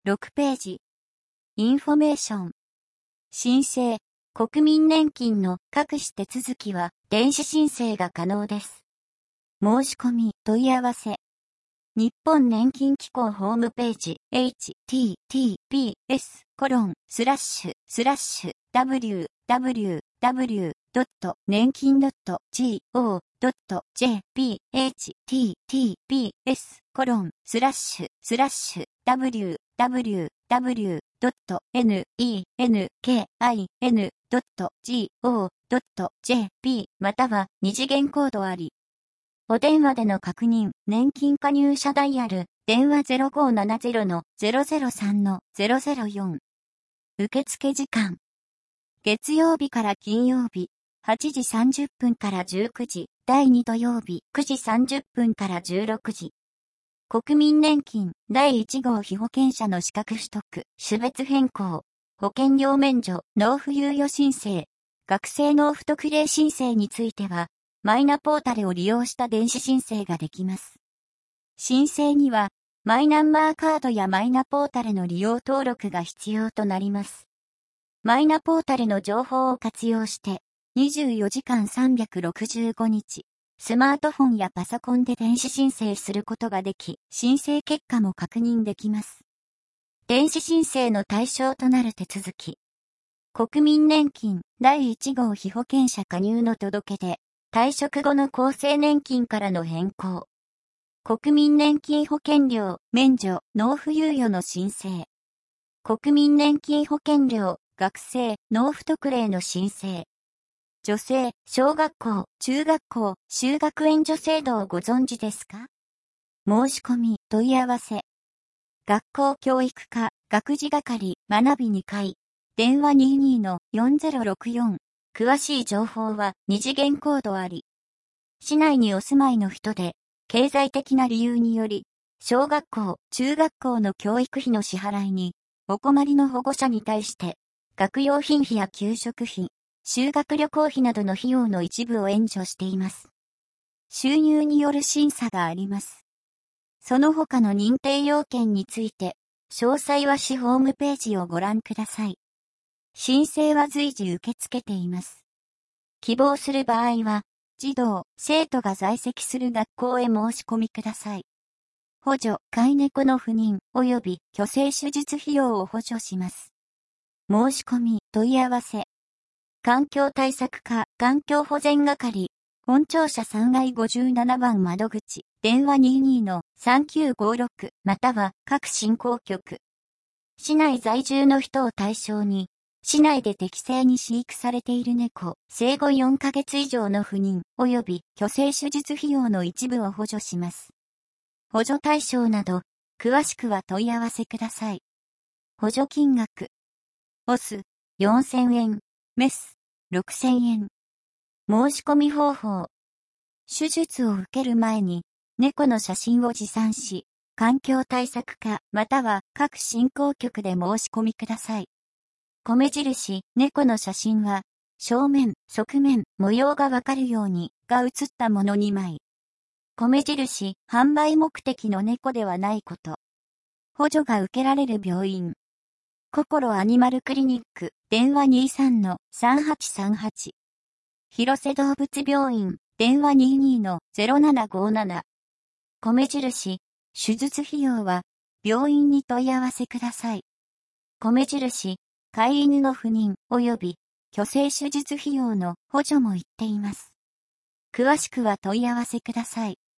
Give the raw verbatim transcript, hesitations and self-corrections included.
ろくページ。インフォメーション。申請、国民年金の各種手続きは電子申請が可能です。申し込み、問い合わせ。日本年金機構ホームページ エイチティーティーピーエスコロンスラッシュスラッシュダブリューダブリューダブリュードット年金ドットジーオードットジェーピーエイチティーティーピーエスコロンスラッシュスラッシュダブリューダブリューダブリュードットネンキンドットジーオードットジェーピーまたは二次元コードあり。お電話での確認、年金加入者ダイヤル、電話 ゼロごななゼロのゼロゼロさんのゼロゼロよん。受付時間。月曜日から金曜日、はちじさんじゅっぷんからじゅうくじ、だいに土曜日、くじさんじゅっぷんからじゅうろくじ。国民年金だいいち号被保険者の資格取得、種別変更、保険料免除、納付猶予申請、学生納付特例申請については、マイナポータルを利用した電子申請ができます。申請には、マイナンバーカードやマイナポータルの利用登録が必要となります。マイナポータルの情報を活用して、にじゅうよじかんさんびゃくろくじゅうごにち、スマートフォンやパソコンで電子申請することができ、申請結果も確認できます。電子申請の対象となる手続き。国民年金だいいち号被保険者加入の届け出。退職後の厚生年金からの変更。国民年金保険料、免除、納付猶予の申請。国民年金保険料、学生、納付特例の申請。女性、小学校、中学校、就学援助制度をご存知ですか？申し込み、問い合わせ。学校教育課、学事係、学びにかい。電話 にじゅうにのよんゼロろくよん。詳しい情報は二次元コードあり。市内にお住まいの人で、経済的な理由により、小学校、中学校の教育費の支払いに、お困りの保護者に対して、学用品費や給食費、修学旅行費などの費用の一部を援助しています。収入による審査があります。その他の認定要件について、詳細は市ホームページをご覧ください。申請は随時受け付けています。希望する場合は、児童、生徒が在籍する学校へ申し込みください。補助、飼い猫の不妊及び去勢手術費用を補助します。申し込み、問い合わせ。環境対策課、環境保全係、本庁舎さんがいごじゅうななばん窓口、電話 にじゅうにのさんきゅうごろく または各振興局。市内在住の人を対象に、市内で適正に飼育されている猫、生後よんかげつ以上の不妊及び去勢手術費用の一部を補助します。補助対象など、詳しくは問い合わせください。補助金額。オス、よんせんえん、メス、ろくせんえん。申し込み方法。手術を受ける前に、猫の写真を持参し、環境対策課または各振興局で申し込みください。米印、猫の写真は、正面、側面、模様がわかるように、が写ったものにまい。米印、販売目的の猫ではないこと。補助が受けられる病院。心アニマルクリニック、電話 にじゅうさんのさんはちさんはち。広瀬動物病院、電話 にじゅうにのゼロななごなな。米印、手術費用は、病院に問い合わせください。米印、飼い犬の不妊及び去勢手術費用の補助も言っています。詳しくは問い合わせください。